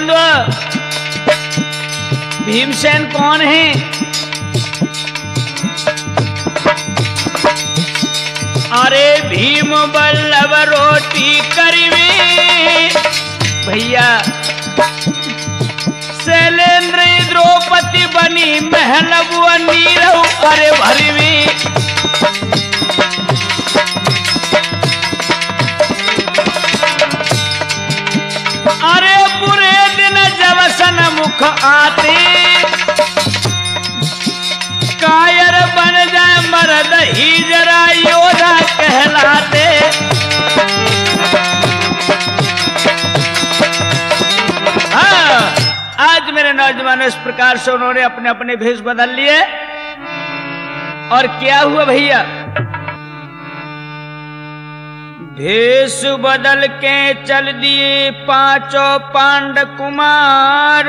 बंधु भीमसेन कौन है? अरे भीम बल्लभ रोटी करीबी भैया, शैलेंद्र द्रौपदी बनी महल नीरव अरे भरवी। अरे बुरे दिन जब सन्मुख आते, कायर बन जाए मर्द ही जरा योद्धा कहलाते। हाँ, आज मेरे नौजवानों इस प्रकार से उन्होंने अपने अपने भेष बदल लिए। और क्या हुआ भैया? भेष बदल के चल दिए पांचों पांड कुमार,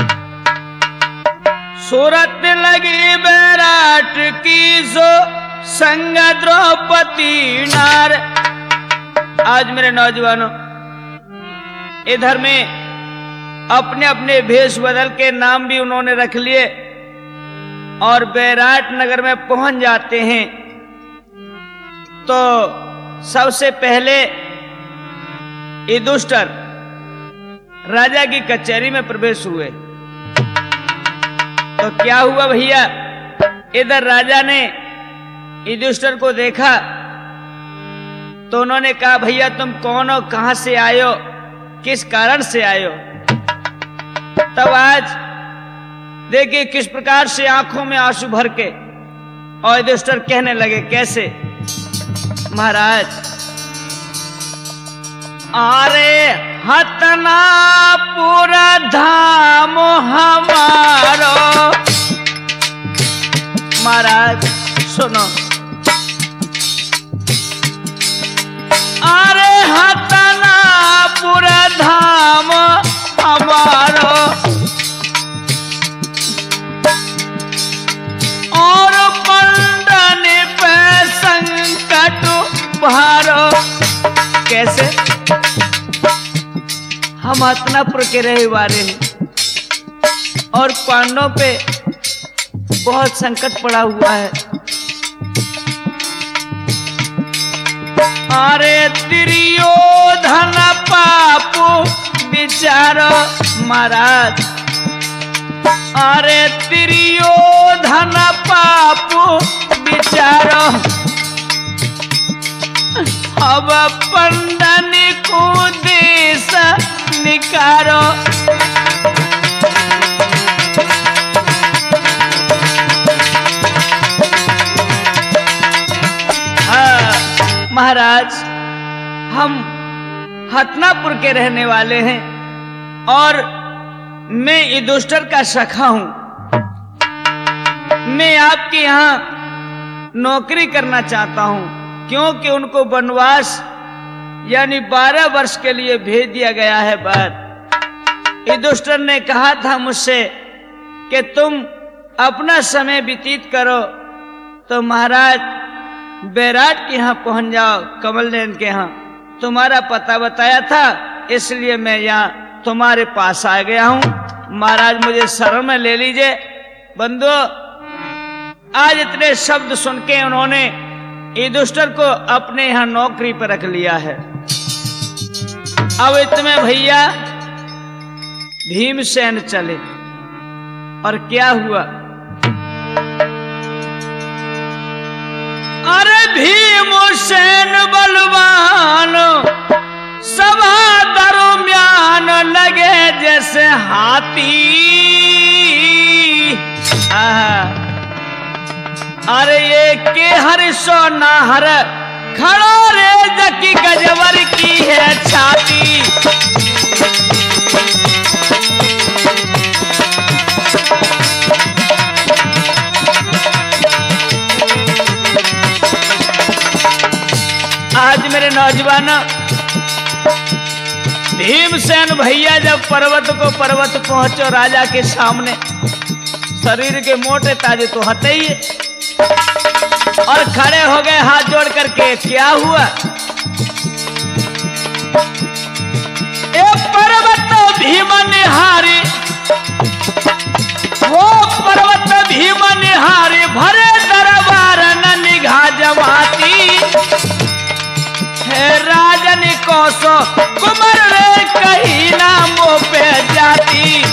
सूरत लगी बैराट की सो संग द्रौपदी नार। आज मेरे नौजवानों इधर में अपने अपने भेष बदल के नाम भी उन्होंने रख लिए और बैराट नगर में पहुंच जाते हैं। तो सबसे पहले युधिष्ठिर राजा की कचहरी में प्रवेश हुए। तो क्या हुआ भैया? इधर राजा ने युधिष्ठिर को देखा तो उन्होंने कहा, भैया तुम कौन हो, कहां से आए हो, किस कारण से आए हो? तब आज देखिए किस प्रकार से आंखों में आंसू भर के और युधिष्ठिर कहने लगे, कैसे महाराज? अरे हतना पूरा धाम हमारो। महाराज सुनो, अरे हतना पूरा धाम हमारो और पंडन पे संकट भारो। कैसे? हम हस्तिनापुर के रहे वाले हैं और पांडवों पे बहुत संकट पड़ा हुआ है। अरे दुर्योधन पापू विचारो महाराज, अरे दुर्योधन पापू विचारो अब पंडन को देश निकारो। महाराज हम हस्तिनापुर के रहने वाले हैं और मैं युधिष्ठिर का सखा हूं। मैं आपके यहां नौकरी करना चाहता हूं क्योंकि उनको वनवास यानी 12 वर्ष के लिए भेज दिया गया है बाहर। युधिष्ठिर ने कहा था मुझसे कि तुम अपना समय व्यतीत करो, तो महाराज बैराट के यहाँ पहुंच जाओ, कमलनयन के यहाँ। तुम्हारा पता बताया था इसलिए मैं यहाँ तुम्हारे पास आ गया हूं। महाराज मुझे शरण में ले लीजिए। बंधु आज इतने शब्द सुन के उन्होंने युधिष्ठिर को अपने यहाँ नौकरी पर रख लिया है। अब इतने भैया भीमसेन चले और क्या हुआ? अरे भीमसेन बलवान सभा दरम्यान लगे जैसे हाथी। अरे ये के हरिशो नाहर खड़ो रे जकी गजवर की है छाती। आज मेरे नौजवान भीमसेन भैया जब पर्वत पहुंचो राजा के सामने, शरीर के मोटे ताजे तो हते ही और खड़े हो गए हाथ जोड़ करके। क्या हुआ? ए पर्वत भीम निहारी, वो पर्वत भीम निहारी, भरे दरबार न निगाह जमाती। हे राजन कोसो कुमर रे कहीं ना मुँह पे जाती।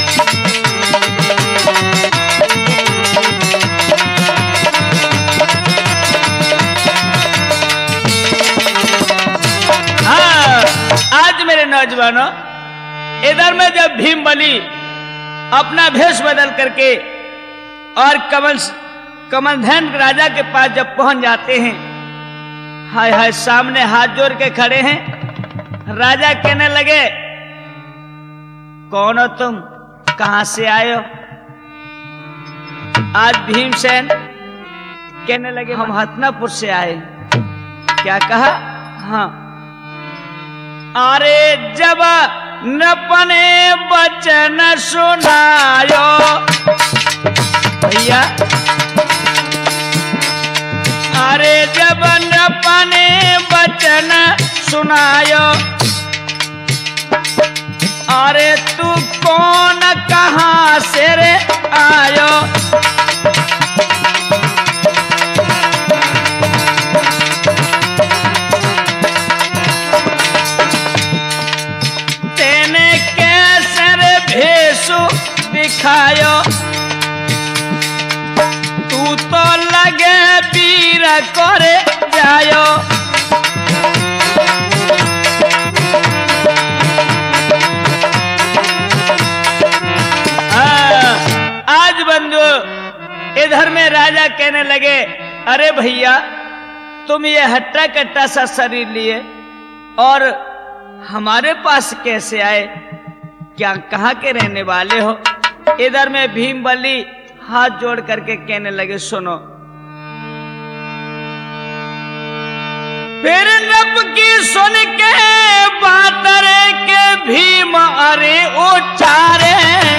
हाँ, आज मेरे नौजवानों, इधर में जब भीम बली अपना भेष बदल करके और कमलधन राजा के पास जब पहुंच जाते हैं, हाय हाय सामने हाथ जोड़ के खड़े हैं। राजा कहने लगे, कौन हो तुम, कहां से आए हो? आज भीमसेन कहने लगे, हम हथनापुर से आए। क्या कहा? हाँ। अरे जब नपने बचन सुनायो भैया, अरे जब नपने बचन सुनायो, अरे तू कौन कहां से रे आयो? तेने कैसे रे भेषु दिखायो, तू तो लगे वीर करे जायो। आज बंधु इधर में राजा कहने लगे, अरे भैया तुम ये हट्टा कट्टा सा शरीर लिए और हमारे पास कैसे आए? क्या कहाँ के रहने वाले हो? इधर में भीम बली हाथ जोड़ करके कहने लगे, सुनो। फिर नप की सुन के बात रे के भीम अरे उचारे,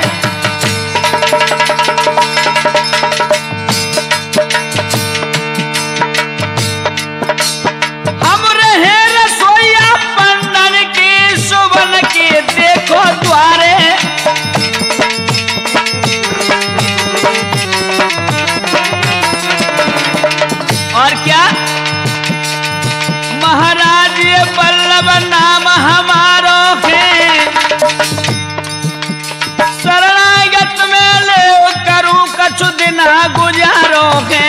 हम रहे रसोईया पंडन की सुवन की देखो द्वारे। और क्या? महाराज ये बल्लभ नाम हमारो है, शरणागत में ले करूं कछु दिन गुजारो है।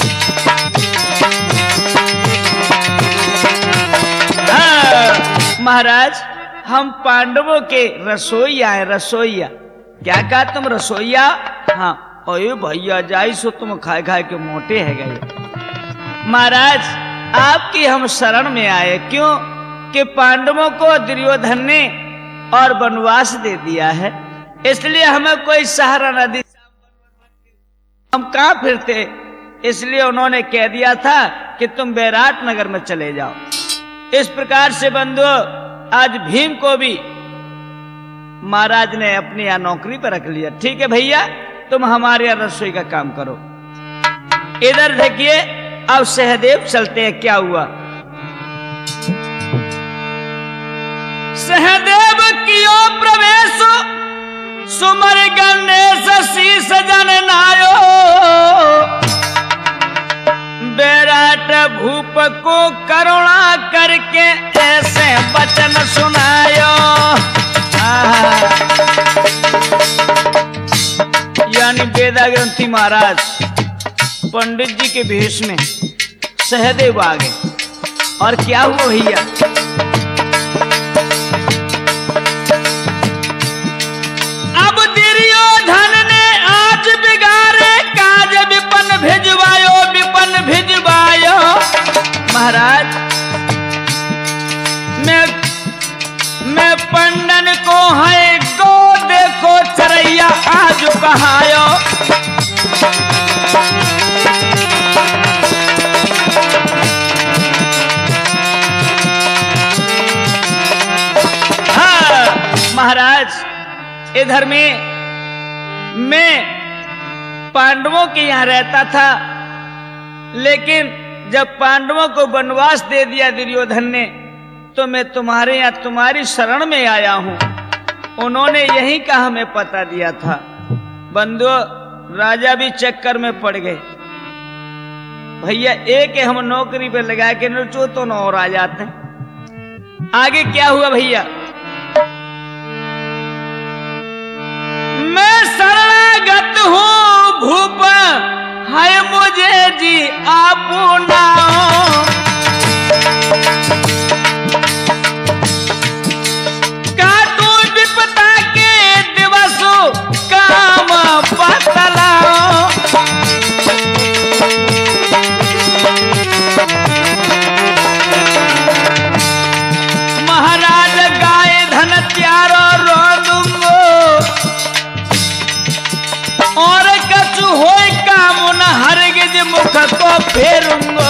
महाराज हम पांडवों के रसोईया हैं, रसोईया। क्या कहा तुम रसोईया? हाँ। अरे भैया जाई सो तुम खाए खाए के मोटे है गए। महाराज आपकी हम शरण में आए, क्यों कि पांडवों को दुर्योधन ने और वनवास दे दिया है, इसलिए हमें कोई सहारा न दी, हम कहां फिरते, इसलिए उन्होंने कह दिया था कि तुम बैराट नगर में चले जाओ। इस प्रकार से बंधु आज भीम को भी महाराज ने अपनी यहाँ नौकरी पर रख लिया। ठीक है भैया, तुम हमारे यहाँ रसोई का काम करो। इधर देखिए अब सहदेव चलते हैं, क्या हुआ? सहदेव कियो प्रवेश सुमर गणेश शीस जन नायो, बैराट भूप को करुणा करके ऐसे वचन सुनायो। यानी वेदा ग्रंथी महाराज पंडित जी के भेष में सहदेव आ गए। और क्या हुआ भैया? अब दुर्योधन ने आज बिगाड़े काज, विपन भिजवायो, विपन भिजवायो। महाराज मैं पंडन को है को देखो चरैया आज कहायो। महाराज इधर में मैं पांडवों के यहाँ रहता था, लेकिन जब पांडवों को वनवास दे दिया दुर्योधन ने, तो मैं तुम्हारे यहाँ तुम्हारी शरण में आया हूं। उन्होंने यही का हमें पता दिया था। बंधु, राजा भी चक्कर में पड़ गए। भैया एक हम नौकरी पे लगा के नचो तो न और आ जाते हैं। आगे क्या हुआ भैया? मैं शरणागत हूँ भूप है मुझे जी अपना, काटू विपदा के दिवसों काम बतलाओ। महाराज गाय धन त्यारो रो दूंगो, और कछु होय काम न हरगिज मुख को फेरूंगो।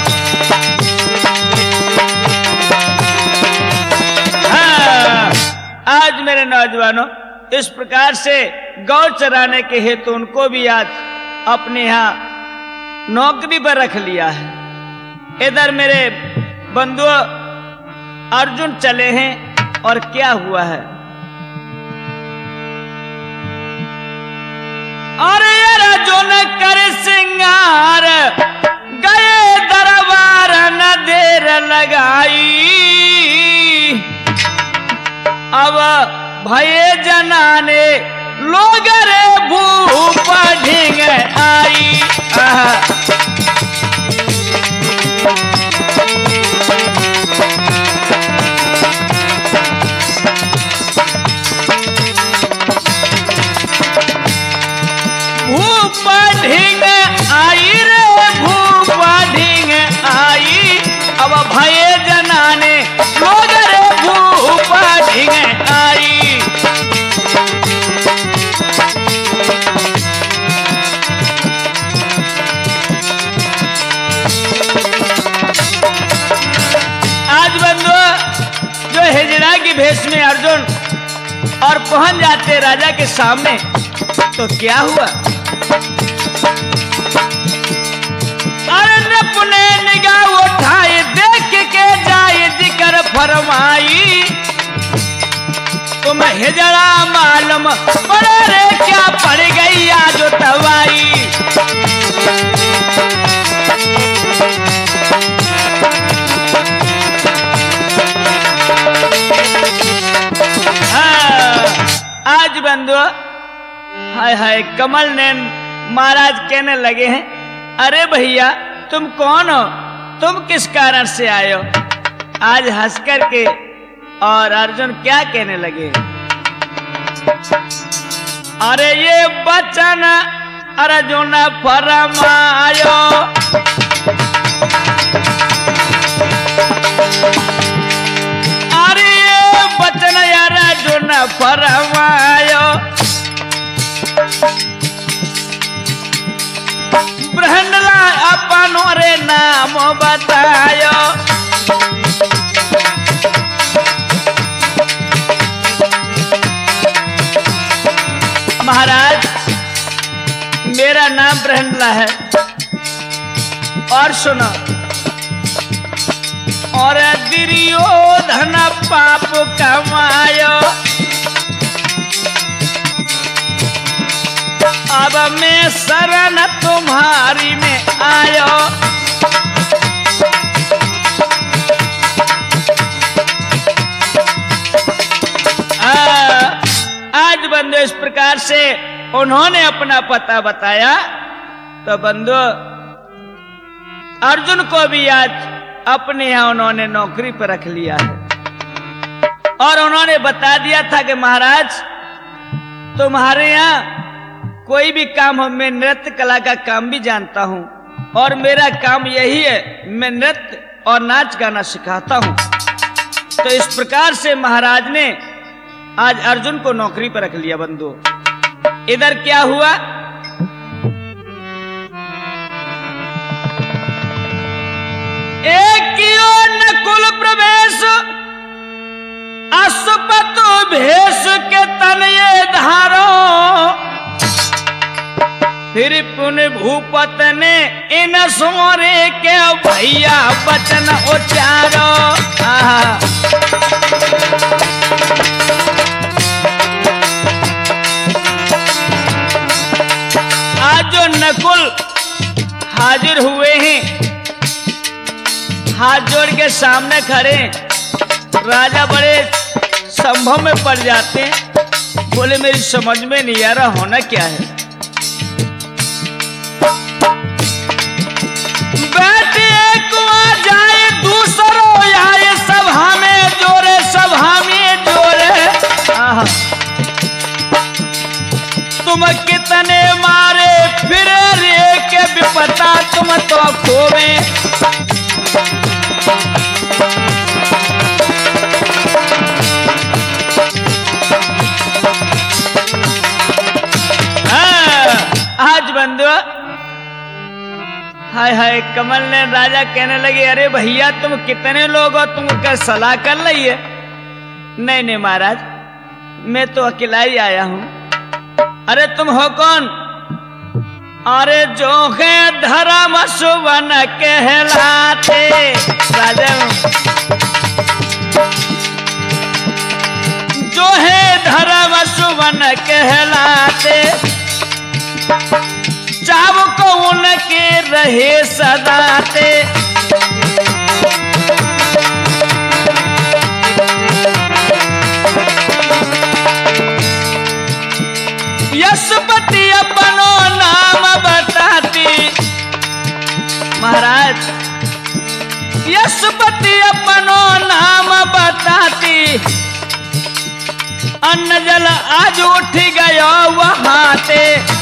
हाँ, आज मेरे नौजवानों इस प्रकार से गौ चराने के हेतु उनको भी आज अपने यहाँ नौकरी पर रख लिया है। इधर मेरे बंधु अर्जुन चले हैं और क्या हुआ है? अरे अर्जुन कर सिंगार गए दरबार न देर लगाई, अब भये जनाने लोग रे भूप ढींग आई। भूप ढींग आई रे भूप ढींग आई, अब भये जनाने लोग रे भूप ढींग आई। आज बंधु जो हिजड़ा की भेष में अर्जुन और पहुंच जाते राजा के सामने, तो क्या हुआ? अरे पुने निगाह उठाए देख के जाए जिक्र फरमाई, तुम हिजड़ा मालूम पड़े रे क्या पड़ गई आज तवाई। आज बंधु हाय हाय कमल नैन महाराज कहने लगे हैं, अरे भैया तुम कौन हो, तुम किस कारण से आए हो? आज हंस करके और अर्जुन क्या कहने लगे? अरे ये बचन अर्जुन फरमायो, अरे ये बचन अर्जुन फरमायो, ब्रह्मला अपनो रे नाम बतायो। महाराज मेरा नाम ब्रह्मला है, और सुनो, और दुर्योधन पाप कमायो, अब मैं शरण तुम्हारी में आयो। आज बंधु इस प्रकार से उन्होंने अपना पता बताया, तो बंधु अर्जुन को भी आज अपने यहाँ उन्होंने नौकरी पर रख लिया है, और उन्होंने बता दिया था कि महाराज तुम्हारे यहाँ कोई भी काम हो, मैं नृत्य कला का काम भी जानता हूं, और मेरा काम यही है, मैं नृत्य और नाच गाना सिखाता हूं। तो इस प्रकार से महाराज ने आज अर्जुन को नौकरी पर रख लिया। बंधु इधर क्या हुआ? एक नकुल प्रवेश अश्वपतु भेष के तन ये धारो, फिर पुण्य भूपत ने इन सोरे के भैया बचन उचारो। नकुल हाजिर हुए हैं, हाथ जोड़ के सामने खड़े। राजा बड़े संभव में पड़ जाते हैं, बोले मेरी समझ में नहीं आ रहा होना क्या है। बेटे को आ जाए दूसरों आए सभा में जोरे, सभा में जोरे। तुम कितने मारे फिर रे के विपता तुम तो खोवे। आज बंधु हाय हाय कमल ने राजा कहने लगे अरे भैया तुम कितने लोग हो, तुम क्या सलाह कर रही है? नहीं नहीं महाराज मैं तो अकेला ही आया हूं। अरे तुम हो कौन? अरे जो है धर्म सुवन कहलाते। राजा जो है धर्म सुवन कहलाते, चाव को उनके रहे सदाते। यशपति अपनो नाम बताती। महाराज यशपति अपनो नाम बताती, अन्न जल आज उठ गयो वहां ते।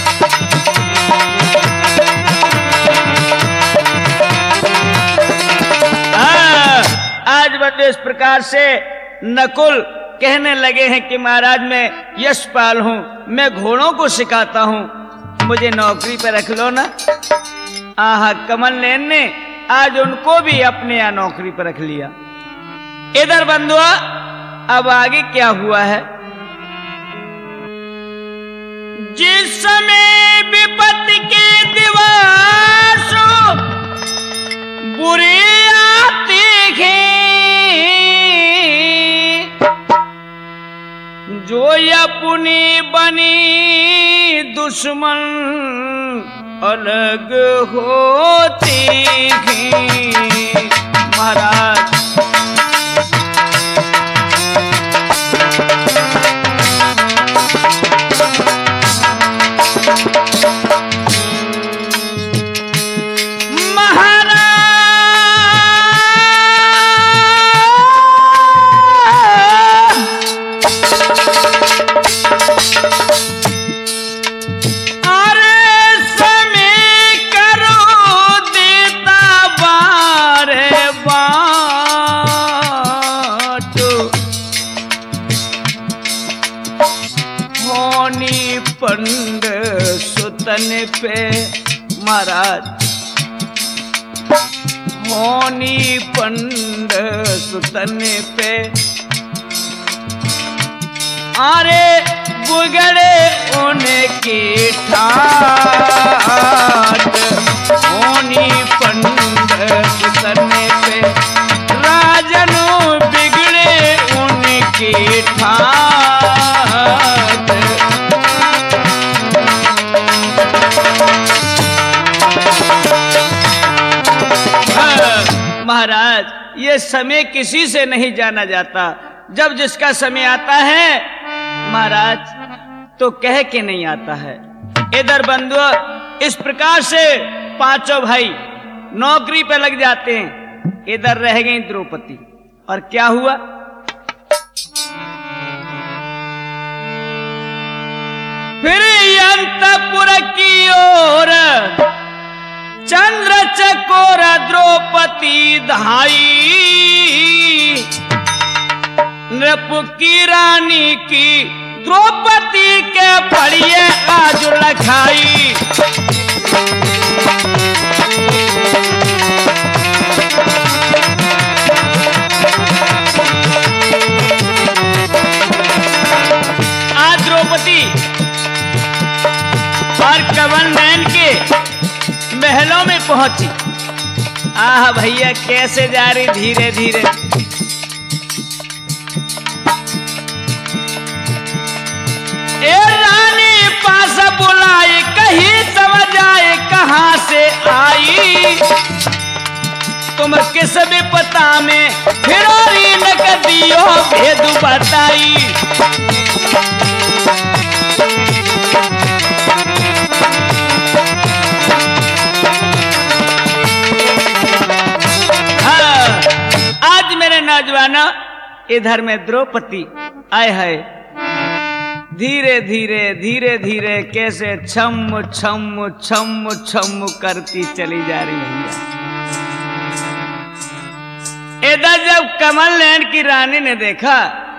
आज बड़े इस प्रकार से नकुल कहने लगे हैं कि महाराज मैं यशपाल हूं, मैं घोड़ों को सिखाता हूं, मुझे नौकरी पे रख लो ना। आहा कमल नयन ने आज उनको भी अपने यहाँ नौकरी पर रख लिया। इधर बंधुआ अब आगे क्या हुआ है? जिस समय विपत्ति के दिवस बुरे आते हैं, जो अपनी बनी दुश्मन अलग होते हैं। महाराज पंड सुतन पे, महाराज होनी पंड सुतन पे, अरे बुगड़े उनकी ठाट। होनी पंड सुतन पे राजनु बिगड़े उनकी ठाट। महाराज ये समय किसी से नहीं जाना जाता, जब जिसका समय आता है महाराज तो कह के नहीं आता है। इधर बंधु इस प्रकार से पांचों भाई नौकरी पे लग जाते हैं। इधर रह गई द्रौपदी। और क्या हुआ? फिर अंतपुर की ओर चंद्र चकोर द्रौपदी धाई, नृप की रानी की द्रौपदी के पड़िए आज लखाई। आज द्रौपदी और कमल नयन के महलों में पहुंची। आह भैया कैसे जा रही धीरे धीरे। ए रानी पास बुलाए कहीं समझ आए कहाँ से आई, तुम किस विपता में फिरारी न कदियो भेद बताई। हाँ, आज मेरे नौजवानों इधर में द्रौपदी आए है, धीरे धीरे धीरे धीरे कैसे छम छम छम छम करती चली जा रही भैया। इधर जब कमल नयन की रानी ने देखा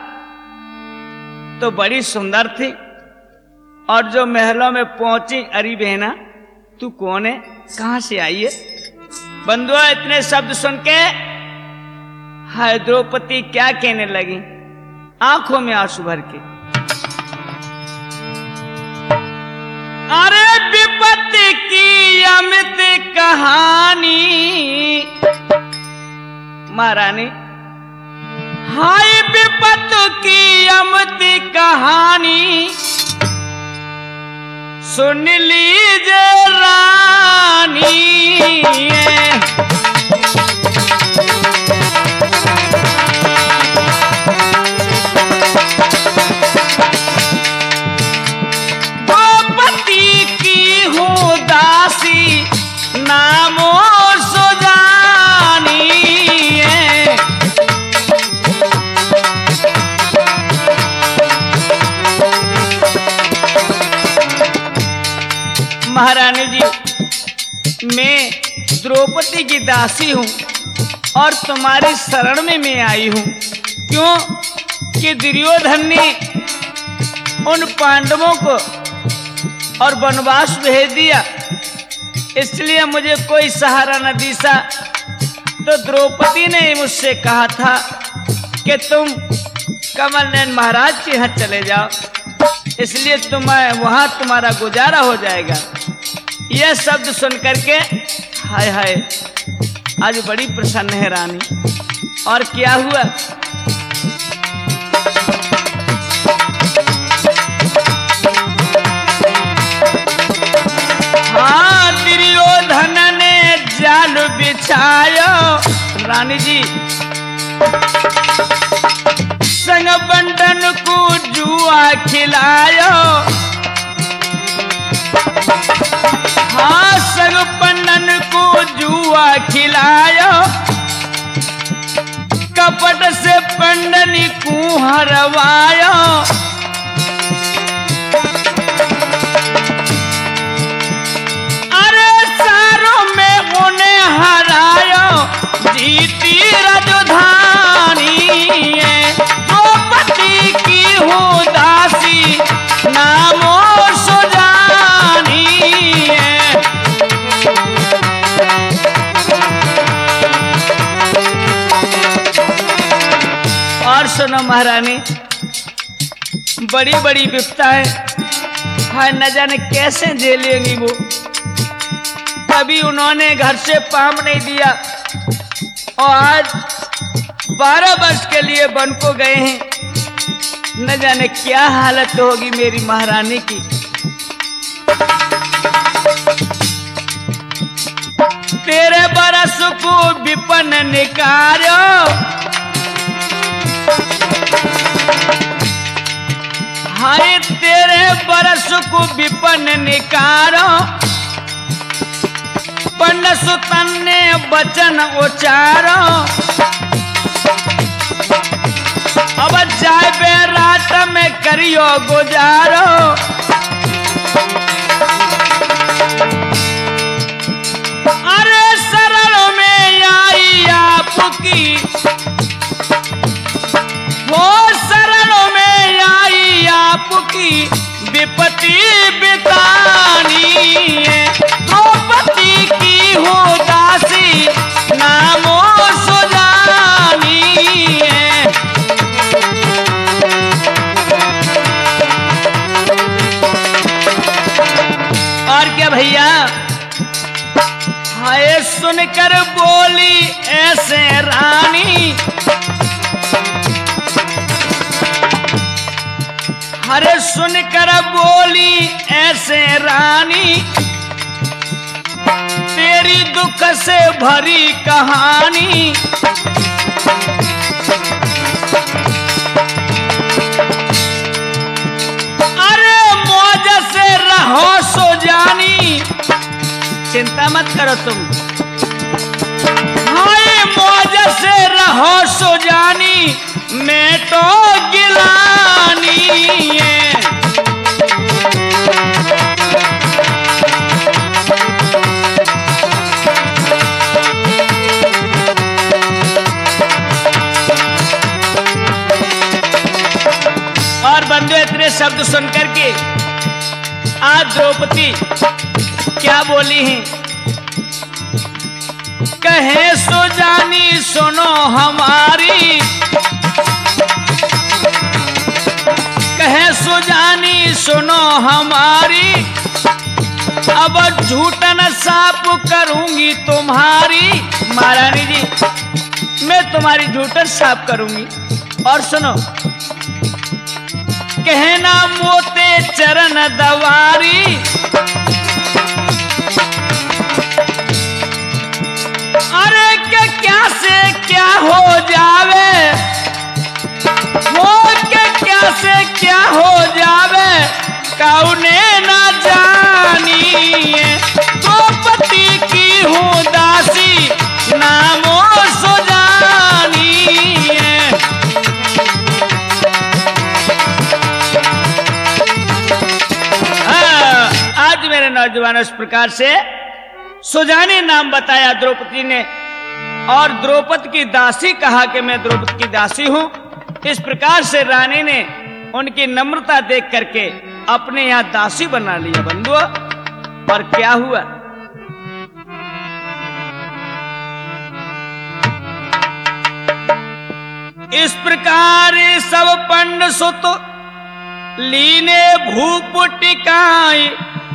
तो बड़ी सुंदर थी, और जो महलों में पहुंची, अरे बहना तू कौन है, कहां से आई है। बंधुआ इतने शब्द सुन के हाय द्रौपदी क्या कहने लगी, आंखों में आंसू भर के, अरे विपत्ति की अमित कहानी महारानी, हाय विपत्ति की अमित कहानी सुन लीजिए रानी। द्रौपदी की हूँ दासी नामो सुजानी, महारानी जी मैं द्रौपदी की दासी हूं और तुम्हारी शरण में मैं आई हूं। क्यों कि दुर्योधन ने उन पांडवों को और वनवास भेज दिया, इसलिए मुझे कोई सहारा न दिशा। तो द्रौपदी ने मुझसे कहा था कि तुम कमल नयन महाराज के यहाँ चले जाओ, इसलिए वहां तुम्हारा गुजारा हो जाएगा। यह शब्द सुन करके हाय हाय आज बड़ी प्रसन्न है रानी। और क्या हुआ, हाँ दुर्योधन ने जाल बिछायो, रानी जी संग बंटन को जुआ खिलायो, हाँ संग बंटन को जुआ खिलायो, कपट से पंडनी को हरवायो, अरे सारों में उन्हें हरायो, जीती राजधानी। द्रौपदी की हूँ दासी नामो सुजानी। और सुनो महारानी, बड़ी बड़ी विपता है, हाय न जाने कैसे झेलेंगी वो। कभी उन्होंने घर से पाम नहीं दिया और आज 12 वर्ष के लिए वन को गए हैं, न जाने क्या हालत होगी मेरी महारानी की। तेरे बरस को विपन निकारो, हाय तेरे बरस को विपन निकारो, पंड सुतन ने वचन उचारो, अब जाए बे रात में करियो गुजारो। अरे शरण में आई आपकी, वो शरण में आई आपकी विपत्ति बितानी। द्रौपदी की हूँ दासी नामो सुजानी। और क्या भैया, हाय सुनकर बोली ऐसे रानी, हरे सुनकर बोली ऐसे रानी, बड़ी दुख से भरी कहानी। अरे मौज से रहो सो जानी, चिंता मत करो तुम, हाय मौज से रहो सो जानी, मैं तो गिलानी है। और बंधु इतने शब्द सुनकर के आज द्रौपदी क्या बोली हैं? कहे सो जानी सुनो हमारी, कहे सो जानी सुनो हमारी, अब झूठन साफ करूंगी तुम्हारी। महारानी जी मैं तुम्हारी झूठन साफ करूंगी। और सुनो, कहना मोते चरण दवारी, अरे के क्या से क्या हो जावे, हो के क्या से क्या हो जावे, कौने ना जानी, द्रौपदी की हूँ दासी, नामो सो जानी। आज मेरे नौजवान इस प्रकार से सुजानी नाम बताया द्रौपदी ने, और द्रौपदी की दासी कहा कि मैं द्रौपदी की दासी हूं। इस प्रकार से रानी ने उनकी नम्रता देख करके अपने यहां दासी बना लिया बंधुओं। और क्या हुआ? इस प्रकार सब पंड सुत लीने भूप टिकाए,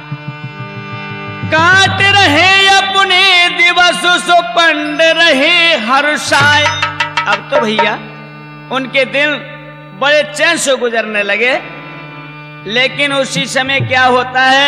काट रहे अपने दिवस सो पंड रहे हर्षाए। अब तो भैया उनके दिन बड़े चैन से गुजरने लगे। लेकिन उसी समय क्या होता है,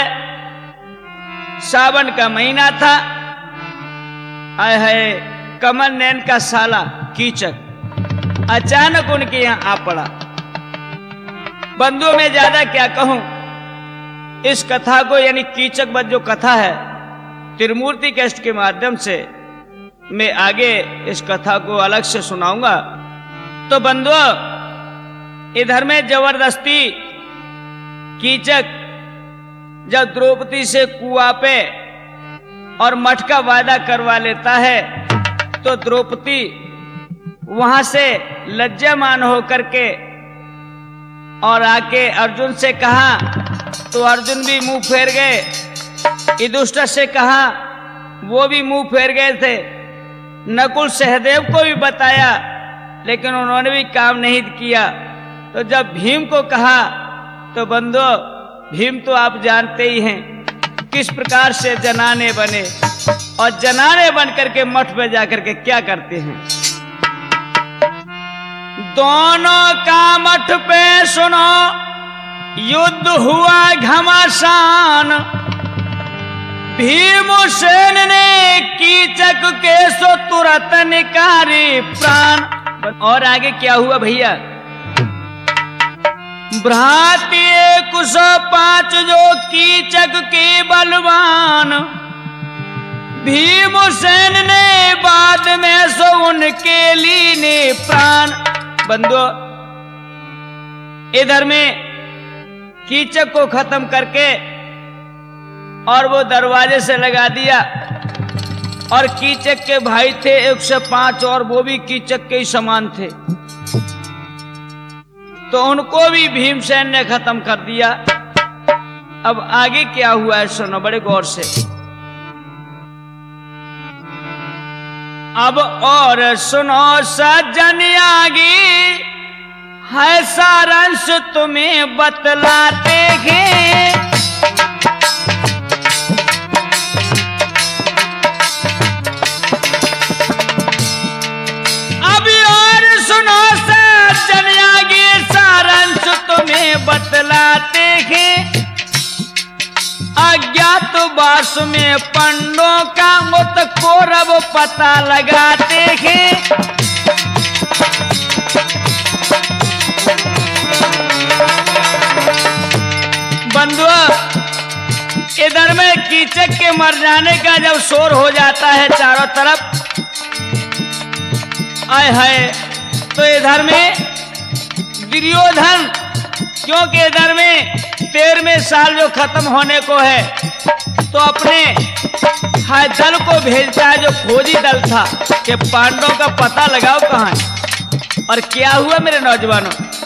सावन का महीना था, आए है कमल नैन का साला कीचक अचानक उनके यहां आ पड़ा। बंधुओं में ज्यादा क्या कहूं, इस कथा को यानी कीचक वध जो कथा है त्रिमूर्ति कैस्ट के माध्यम से मैं आगे इस कथा को अलग से सुनाऊंगा। तो बंधुओं इधर में जबरदस्ती कीचक जब द्रौपदी से कुआ पे और मठ का वादा करवा लेता है तो द्रौपदी वहां से लज्जामान होकर के और आके अर्जुन से कहा, तो अर्जुन भी मुंह फेर गए। युधिष्ठिर से कहा, वो भी मुंह फेर गए थे। नकुल सहदेव को भी बताया लेकिन उन्होंने भी काम नहीं किया। तो जब भीम को कहा तो बंधो भीम तो आप जानते ही हैं किस प्रकार से जनाने बने, और जनाने बन करके मठ पे जाकर के क्या करते हैं। दोनों का मठ पे सुनो युद्ध हुआ घमासान, भीमसेन ने कीचक के सो तुरंत निकारे प्राण। और आगे क्या हुआ भैया, भ्राती 105 जो कीचक के बलवान, भीमसेन ने बाद में सो उनके लीने प्राण। बंधुओं इधर में कीचक को खत्म करके और वो दरवाजे से लगा दिया, और कीचक के भाई थे 105 और वो भी कीचक के ही समान थे, तो उनको भी भीमसेन ने खत्म कर दिया। अब आगे क्या हुआ है सुनो बड़े गौर से। अब और सुनो सज्जन आगे है सारांश तुम्हें बतलाते हैं। अब और सुनो सज्जन आगे सारांश तुम्हें बतलाते हैं। अज्ञात पास में पंडों का मुत कौरव पता लगाते हैं। बंधुआ, इधर में कीचक के मर जाने का जब शोर हो जाता है चारों तरफ, आय हाय, तो इधर में दुर्योधन, क्योंकि इधर में 13वें साल जो खत्म होने को है, तो अपने दल को भेजता है, जो खोजी दल था, कि पांडवों का पता लगाओ कहाँ है। और क्या हुआ मेरे नौजवानों,